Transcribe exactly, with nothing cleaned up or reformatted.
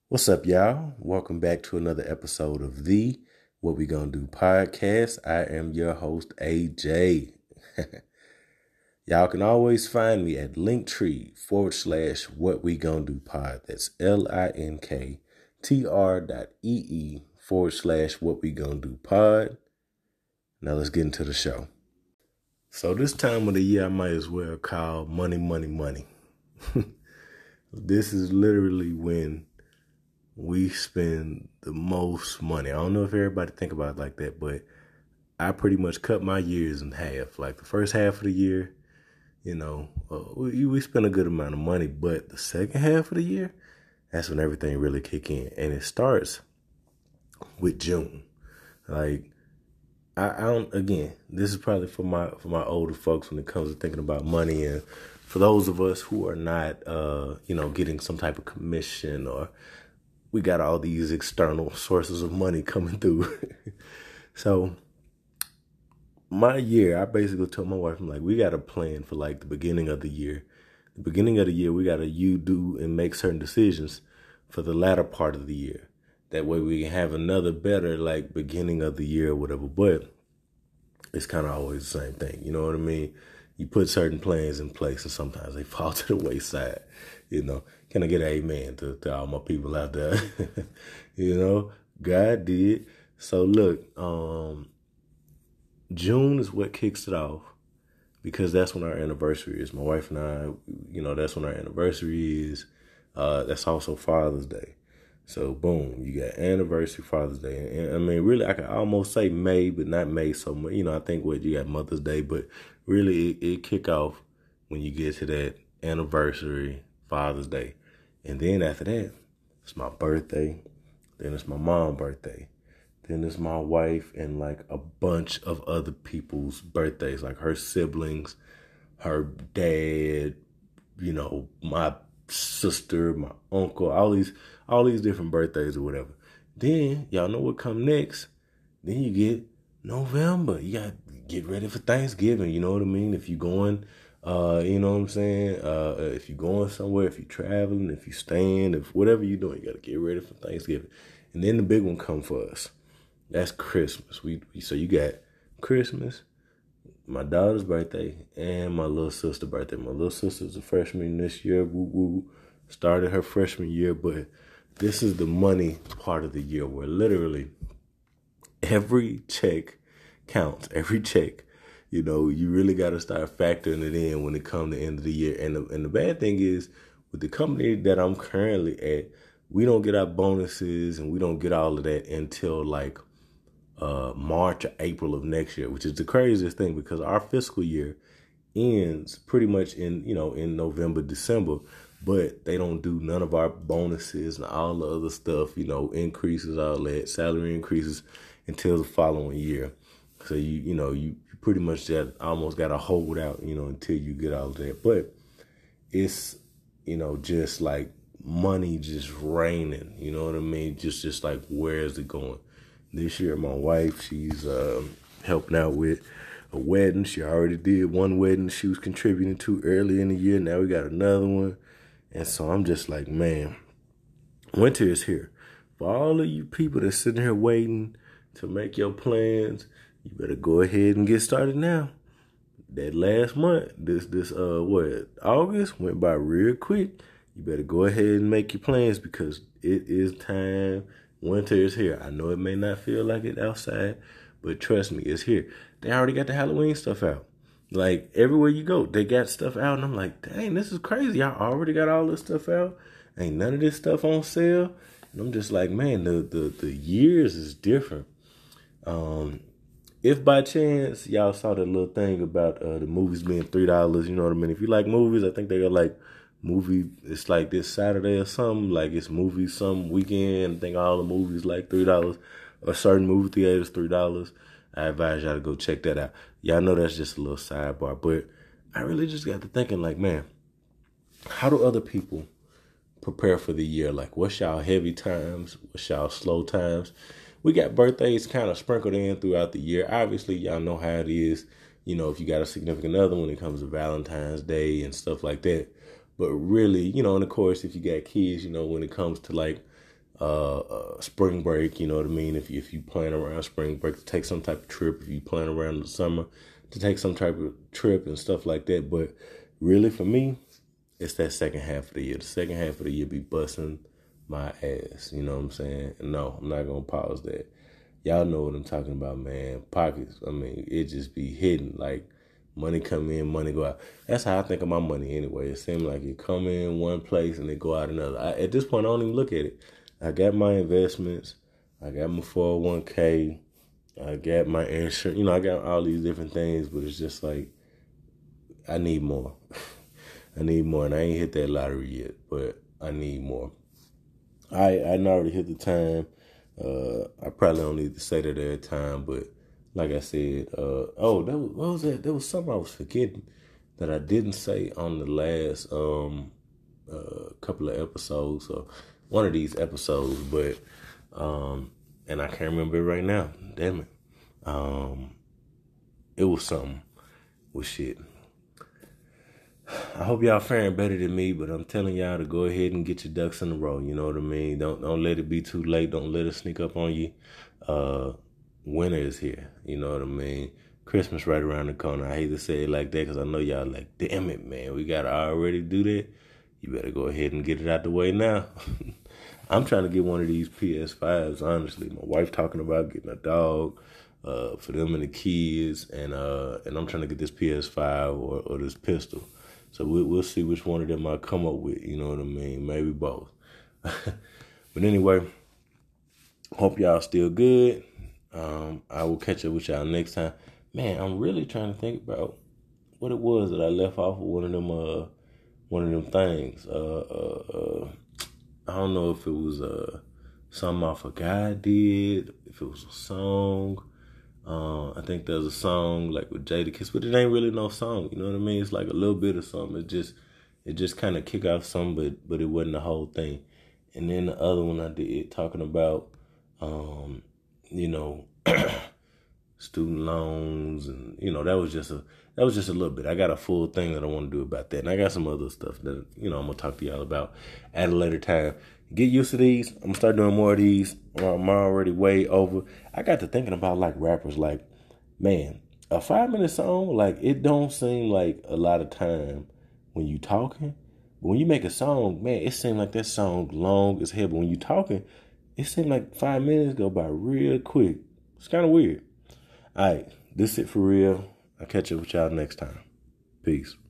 What's up, y'all? Welcome back to another episode of the What We Gonna Do podcast. I am your host, A J. Y'all can always find me at Linktree forward slash What We Gonna Do pod. That's L-I-N-K T-R dot E-E forward slash What We Gonna Do pod. Now let's get into the show. So this time of the year, I might as well call money, money, money. This is literally when we spend the most money. I don't know if everybody think about it like that, but I pretty much cut my years in half. Like the first half of the year, you know, uh, we, we spend a good amount of money, but the second half of the year, that's when everything really kick in. And it starts with June. Like, I, I don't, again, this is probably for my, for my older folks when it comes to thinking about money. And for those of us who are not, uh, you know, getting some type of commission, or we got all these external sources of money coming through. So my year, I basically told my wife, I'm like, we got a plan for like the beginning of the year. The beginning of the year, we got to you do and make certain decisions for the latter part of the year. That way we can have another better like beginning of the year or whatever. But it's kind of always the same thing. You know what I mean? You put certain plans in place and sometimes they fall to the wayside. You know, can I get an amen to, to all my people out there? You know, God did. So look, um, June is what kicks it off because that's when our anniversary is. My wife and I, you know, that's when our anniversary is. Uh, that's also Father's Day. So boom, you got anniversary, Father's Day. And, and I mean, really, I could almost say May, but not May so much. You know, I think what you got Mother's Day, but really it, it kick off when you get to that anniversary, Father's Day. And then after that, it's my birthday. Then it's my mom's birthday. Then it's my wife and like a bunch of other people's birthdays, like her siblings, her dad, you know, my sister, my uncle, all these, all these different birthdays or whatever. Then y'all know what come next. Then you get November. You got to get ready for Thanksgiving. You know what I mean? If you're going, uh, you know what I'm saying? Uh, if you're going somewhere, if you're traveling, if you're staying, if whatever you're doing, you got to get ready for Thanksgiving. And then the big one come for us. That's Christmas. We, we so you got Christmas, my daughter's birthday, and my little sister's birthday. My little sister's a freshman this year. Woo woo. Started her freshman year, but this is the money part of the year where literally every check counts. Every check, you know, you really got to start factoring it in when it comes to the end of the year. And the, and the bad thing is, with the company that I'm currently at, we don't get our bonuses and we don't get all of that until like uh, March or April of next year, which is the craziest thing because our fiscal year ends pretty much in, you know, in November, December. But they don't do none of our bonuses and all the other stuff, you know, increases, all that, salary increases until the following year. So, you you know, you pretty much got, almost got to hold out, you know, until you get all of that. But it's, you know, just like money just raining, you know what I mean? Just, just like, where is it going? This year, my wife, she's uh, helping out with a wedding. She already did one wedding she was contributing to early in the year. Now we got another one. And so I'm just like, man, winter is here. For all of you people that's sitting here waiting to make your plans, you better go ahead and get started now. That last month, this, this uh, what, August went by real quick. You better go ahead and make your plans because it is time. Winter is here. I know it may not feel like it outside, but trust me, it's here. They already got the Halloween stuff out. Like, everywhere you go, they got stuff out, and I'm like, dang, this is crazy. I already got all this stuff out. Ain't none of this stuff on sale. And I'm just like, man, the the, the years is different. Um, if by chance y'all saw that little thing about uh, the movies being three dollars, you know what I mean? If you like movies, I think they got like movie, it's like this Saturday or something, like it's movie some weekend. I think all the movies like three dollars. Or certain movie theaters, three dollars. I advise y'all to go check that out. Y'all know that's just a little sidebar, but I really just got to thinking like, man, how do other people prepare for the year? Like, what's y'all heavy times? What's y'all slow times? We got birthdays kind of sprinkled in throughout the year. Obviously, y'all know how it is. You know, if you got a significant other when it comes to Valentine's Day and stuff like that. But really, you know, and of course, if you got kids, you know, when it comes to like uh, uh, spring break, you know what I mean? If you, if you plan around spring break to take some type of trip, if you plan around the summer to take some type of trip and stuff like that. But really for me, it's that second half of the year. The second half of the year be busting my ass, you know what I'm saying? And no, I'm not going to pause that. Y'all know what I'm talking about, man. Pockets, I mean, it just be hidden. Like, money come in, money go out. That's how I think of my money anyway. It seems like it come in one place and it go out another. I, at this point, I don't even look at it. I got my investments. I got my four oh one k. I got my insurance. You know, I got all these different things, but it's just like, I need more. I need more, and I ain't hit that lottery yet, but I need more. I I already hit the time. Uh, I probably don't need to say that every time, but like I said, uh, oh, that was, what was that? There was something I was forgetting that I didn't say on the last um uh, couple of episodes, or one of these episodes, but um, and I can't remember it right now. Damn it. Um, it was something with shit. I hope y'all faring better than me, but I'm telling y'all to go ahead and get your ducks in a row. You know what I mean? Don't don't let it be too late. Don't let it sneak up on you. Uh, winter is here. You know what I mean? Christmas right around the corner. I hate to say it like that because I know y'all like, damn it, man. We got to already do that. You better go ahead and get it out the way now. I'm trying to get one of these P S fives, honestly. My wife talking about getting a dog uh, for them and the kids, and uh, and I'm trying to get this P S five or, or this pistol. So we'll, we'll see which one of them I come up with, you know what I mean? Maybe both. But anyway, hope y'all still good. Um, I will catch up with y'all next time. Man, I'm really trying to think about what it was that I left off of one of them, uh, one of them things. Uh, uh, uh, I don't know if it was uh, something I forgot I did, if it was a song. Uh, I think there's a song like with Jadakiss, but it ain't really no song. You know what I mean? It's like a little bit of something. It just, it just kind of kick off something, but but it wasn't the whole thing. And then the other one I did talking about, um, you know, student loans, and you know that was just a that was just a little bit. I got a full thing that I want to do about that, and I got some other stuff that you know I'm gonna talk to y'all about at a later time. Get used to these. I'm gonna start doing more of these. I'm already way over. I got to thinking about like rappers. Like, man, a five minute song, like it don't seem like a lot of time when you talking. But when you make a song, man, it seems like that song long as hell. But when you talking, it seems like five minutes go by real quick. It's kind of weird. All right, this is it for real. I'll catch up with y'all next time. Peace.